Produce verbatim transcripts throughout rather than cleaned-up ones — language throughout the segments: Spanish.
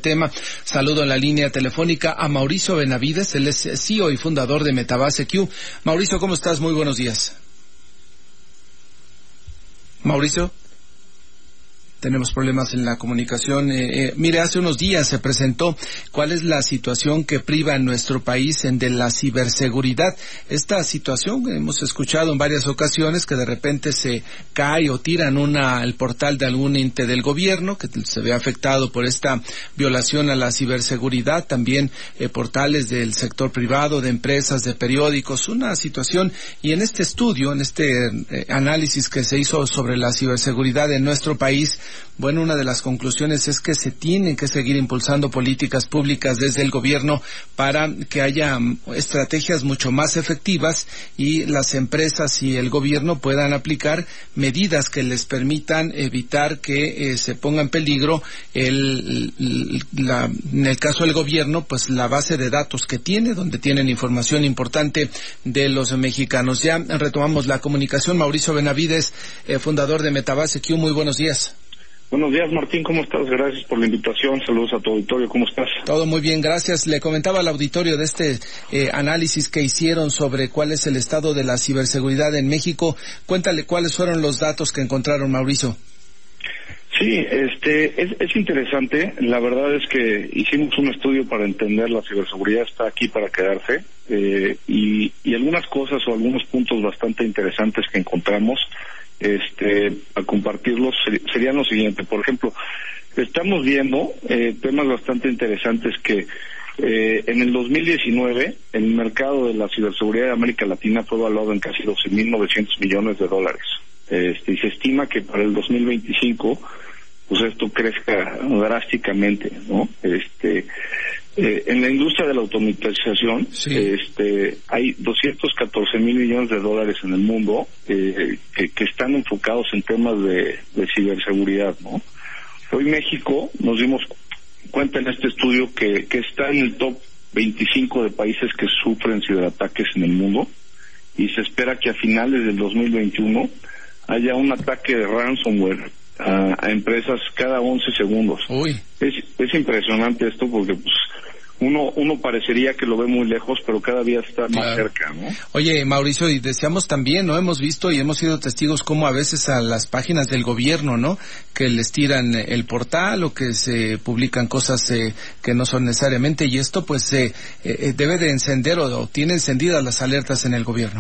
tema. Saludo en la línea telefónica a Mauricio Benavides, él es C E O y fundador de Metabase Q. Mauricio, ¿cómo estás? Muy buenos días. Mauricio. Tenemos problemas en la comunicación. Eh, eh, mire, hace unos días se presentó cuál es la situación que priva en nuestro país en de la ciberseguridad. Esta situación hemos escuchado en varias ocasiones que de repente se cae o tiran una el portal de algún ente del gobierno que se ve afectado por esta violación a la ciberseguridad. También eh, portales del sector privado, de empresas, de periódicos. Una situación, y en este estudio, en este eh, análisis que se hizo sobre la ciberseguridad en nuestro país, bueno, una de las conclusiones es que se tienen que seguir impulsando políticas públicas desde el gobierno para que haya estrategias mucho más efectivas y las empresas y el gobierno puedan aplicar medidas que les permitan evitar que eh, se ponga en peligro el, la, en el caso del gobierno, pues la base de datos que tiene, donde tienen información importante de los mexicanos. Ya retomamos la comunicación. Mauricio Benavides, eh, fundador de Metabase Q, muy buenos días. Buenos días, Martín, ¿cómo estás? Gracias por la invitación, saludos a tu auditorio, ¿cómo estás? Todo muy bien, gracias. Le comentaba al auditorio de este eh, análisis que hicieron sobre cuál es el estado de la ciberseguridad en México. Cuéntale cuáles fueron los datos que encontraron, Mauricio. Sí, este, es, es interesante, la verdad es que hicimos un estudio para entender la ciberseguridad, está aquí para quedarse, eh, y, y algunas cosas o algunos puntos bastante interesantes que encontramos, este, a compartirlos serían lo siguiente. Por ejemplo, estamos viendo eh, temas bastante interesantes que eh, en el dos mil diecinueve el mercado de la ciberseguridad de América Latina fue evaluado en casi doce mil novecientos millones de dólares. Este, y se estima que para el dos mil veinticinco pues esto crezca drásticamente, ¿no? Este, eh, en la industria de la automatización, sí. este, hay doscientos catorce mil millones de dólares en el mundo eh, que, que están enfocados en temas de, de ciberseguridad, ¿no? Hoy México nos dimos cuenta en este estudio que, que está en el top veinticinco de países que sufren ciberataques en el mundo, y se espera que a finales del dos mil veintiuno haya un ataque de ransomware a, a empresas cada once segundos. Uy. Es, es impresionante esto porque pues uno uno parecería que lo ve muy lejos, pero cada día está más claro. cerca, ¿no? Oye, Mauricio, y decíamos también, ¿no? Hemos visto y hemos sido testigos cómo a veces a las páginas del gobierno, ¿no? Que les tiran el portal o que se publican cosas eh, que no son necesariamente, y esto pues eh, eh, debe de encender o, o tiene encendidas las alertas en el gobierno.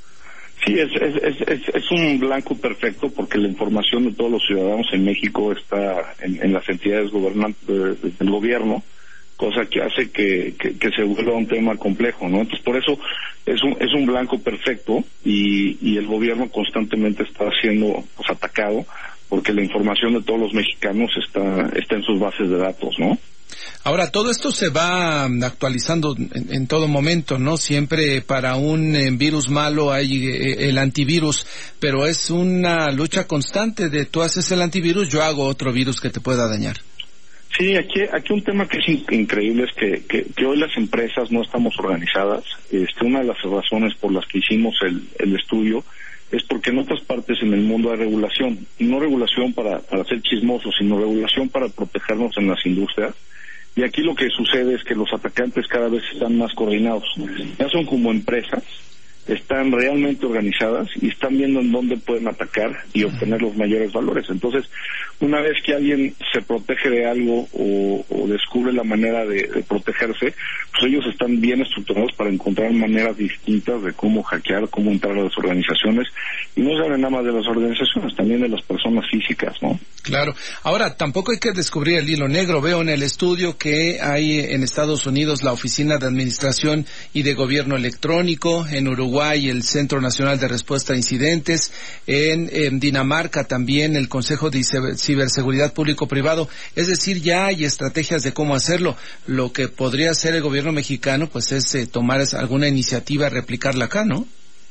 Sí, es, es, es, es, es un blanco perfecto porque la información de todos los ciudadanos en México está en, en las entidades gobernantes de, de, del gobierno, cosa que hace que, que, que se vuelva un tema complejo, ¿no? Entonces, por eso es un, es un blanco perfecto y, y el gobierno constantemente está siendo pues, atacado porque la información de todos los mexicanos está, está en sus bases de datos, ¿no? Ahora, todo esto se va actualizando en, en todo momento, ¿no? Siempre para un eh, virus malo hay eh, el antivirus, pero es una lucha constante de tú haces el antivirus, yo hago otro virus que te pueda dañar. Sí, aquí aquí un tema que es in- increíble es que, que, que hoy las empresas no estamos organizadas. Este, una de las razones por las que hicimos el, el estudio es porque en otras partes en el mundo hay regulación, y no regulación para, para ser chismosos, sino regulación para protegernos en las industrias. Y aquí lo que sucede es que los atacantes cada vez están más coordinados. Ya son como empresas, están realmente organizadas y están viendo en dónde pueden atacar y obtener los mayores valores. Entonces, una vez que alguien se protege de algo o, o descubre la manera de, de protegerse, pues ellos están bien estructurados para encontrar maneras distintas de cómo hackear, cómo entrar a las organizaciones. Y no se habla nada más de las organizaciones, también de las personas físicas, ¿no? Claro. Ahora, tampoco hay que descubrir el hilo negro. Veo en el estudio que hay en Estados Unidos la Oficina de Administración y de Gobierno Electrónico, en Uruguay el Centro Nacional de Respuesta a Incidentes, en, en Dinamarca también el Consejo de Ciberseguridad Público-Privado. Es decir, ya hay estrategias de cómo hacerlo. Lo que podría hacer el gobierno mexicano pues es eh, tomar alguna iniciativa, replicarla acá, ¿no?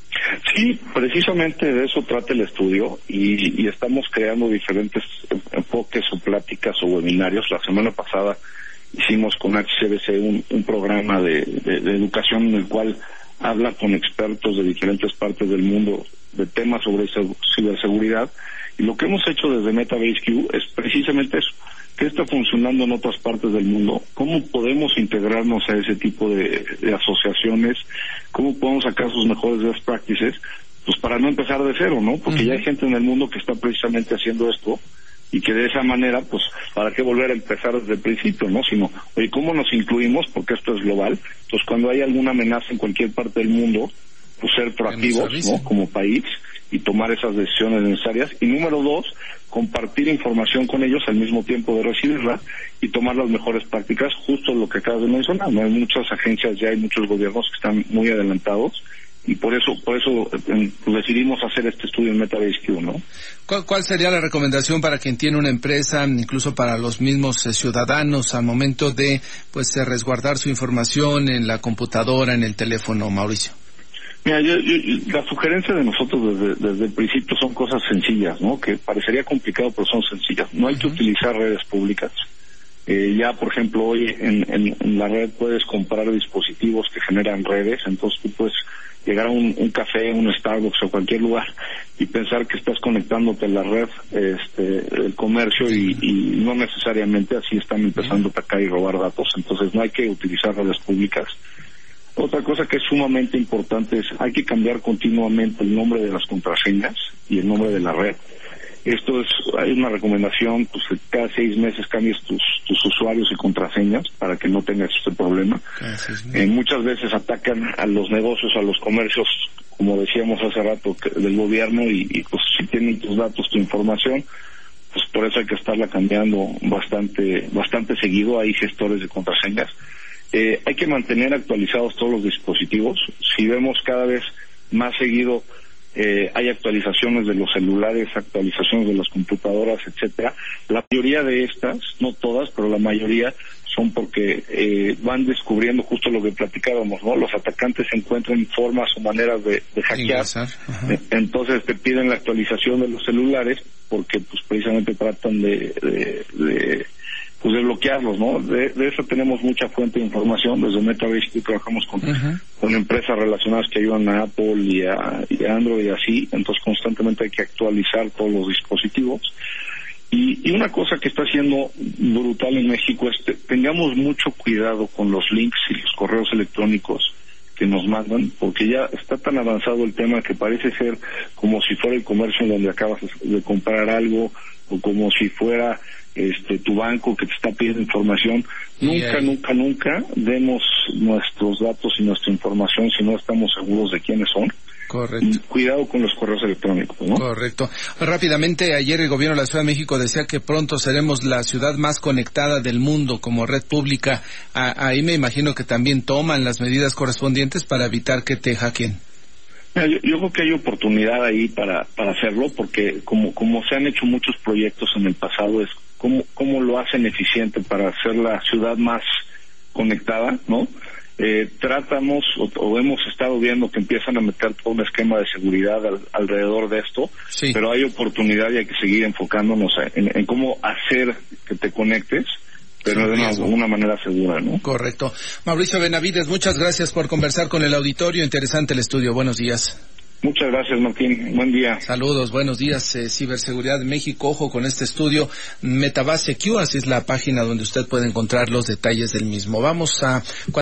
Sí, precisamente de eso trata el estudio y, y estamos creando diferentes enfoques o pláticas o webinarios. La semana pasada hicimos con H C B C un, un programa de, de, de educación en el cual habla con expertos de diferentes partes del mundo de temas sobre ciberseguridad, y lo que hemos hecho desde Metabase Q es precisamente eso, qué está funcionando en otras partes del mundo, cómo podemos integrarnos a ese tipo de, de asociaciones, cómo podemos sacar sus mejores best practices, pues para no empezar de cero, ¿no? Porque uh-huh. ya hay gente en el mundo que está precisamente haciendo esto, y que de esa manera, pues, ¿para qué volver a empezar desde el principio, no? Sino, oye, ¿cómo nos incluimos? Porque esto es global. Entonces, cuando hay alguna amenaza en cualquier parte del mundo, pues ser proactivos, ¿no? Como país, y tomar esas decisiones necesarias. Y número dos, compartir información con ellos al mismo tiempo de recibirla y tomar las mejores prácticas, justo lo que acabas de mencionar, ¿no? Hay muchas agencias ya, hay muchos gobiernos que están muy adelantados, y por eso por eso eh, decidimos hacer este estudio en Metabase Q, ¿no? ¿Cuál, ¿Cuál sería la recomendación para quien tiene una empresa, incluso para los mismos eh, ciudadanos, al momento de pues eh, resguardar su información en la computadora, en el teléfono, Mauricio? Mira, yo, yo, la sugerencia de nosotros desde, desde el principio son cosas sencillas, ¿no? Que parecería complicado, pero son sencillas. No hay uh-huh. que utilizar redes públicas. Eh, ya, por ejemplo, hoy en, en, en la red puedes comprar dispositivos que generan redes, entonces tú puedes llegar a un, un café, un Starbucks o cualquier lugar y pensar que estás conectándote a la red, este, el comercio y, y no necesariamente así están empezando a atacar y robar datos. Entonces no hay que utilizar redes públicas. Otra cosa que es sumamente importante es hay que cambiar continuamente el nombre de las contraseñas y el nombre de la red. Esto es, hay una recomendación, pues que cada seis meses cambies tus, tus usuarios y contraseñas para que no tengas este problema. Eh, muchas veces atacan a los negocios, a los comercios, como decíamos hace rato, que, del gobierno y, y pues si tienen tus datos, tu información, pues por eso hay que estarla cambiando bastante, bastante seguido. Hay gestores de contraseñas. Eh, hay que mantener actualizados todos los dispositivos. Si vemos cada vez más seguido Eh, hay actualizaciones de los celulares, actualizaciones de las computadoras, etcétera. La mayoría de estas, no todas, pero la mayoría son porque eh, van descubriendo justo lo que platicábamos, ¿no? Los atacantes encuentran formas o maneras de, de hackear. Eh, entonces te piden la actualización de los celulares porque pues precisamente tratan de, de, de pues de bloquearlos, ¿no? De, de eso tenemos mucha fuente de información. Desde Metabase Q trabajamos con, uh-huh. con empresas relacionadas que ayudan a Apple y a, y a Android y así, entonces constantemente hay que actualizar todos los dispositivos. Y, y una cosa que está siendo brutal en México es que tengamos mucho cuidado con los links y los correos electrónicos que nos mandan, porque ya está tan avanzado el tema que parece ser como si fuera el comercio en donde acabas de comprar algo, o como si fuera este tu banco que te está pidiendo información. Nunca, nunca, nunca demos nuestros datos y nuestra información si no estamos seguros de quiénes son. Correcto. Y cuidado con los correos electrónicos, ¿no? Correcto. Rápidamente, ayer el gobierno de la Ciudad de México decía que pronto seremos la ciudad más conectada del mundo como red pública. A, ahí me imagino que también toman las medidas correspondientes para evitar que te hackeen. Mira, yo, yo creo que hay oportunidad ahí para para hacerlo, porque como como se han hecho muchos proyectos en el pasado, es cómo cómo lo hacen eficiente para hacer la ciudad más conectada, ¿no? Eh, tratamos o, o hemos estado viendo que empiezan a meter todo un esquema de seguridad al, alrededor de esto, sí. Pero hay oportunidad y hay que seguir enfocándonos en, en cómo hacer que te conectes, pero de una, una manera segura, ¿no? Correcto. Mauricio Benavides, muchas gracias por conversar con el auditorio. Interesante el estudio. Buenos días. Muchas gracias, Martín. Buen día. Saludos, buenos días. Eh, Ciberseguridad de México, ojo con este estudio. Metabase Q, así es la página donde usted puede encontrar los detalles del mismo. Vamos a...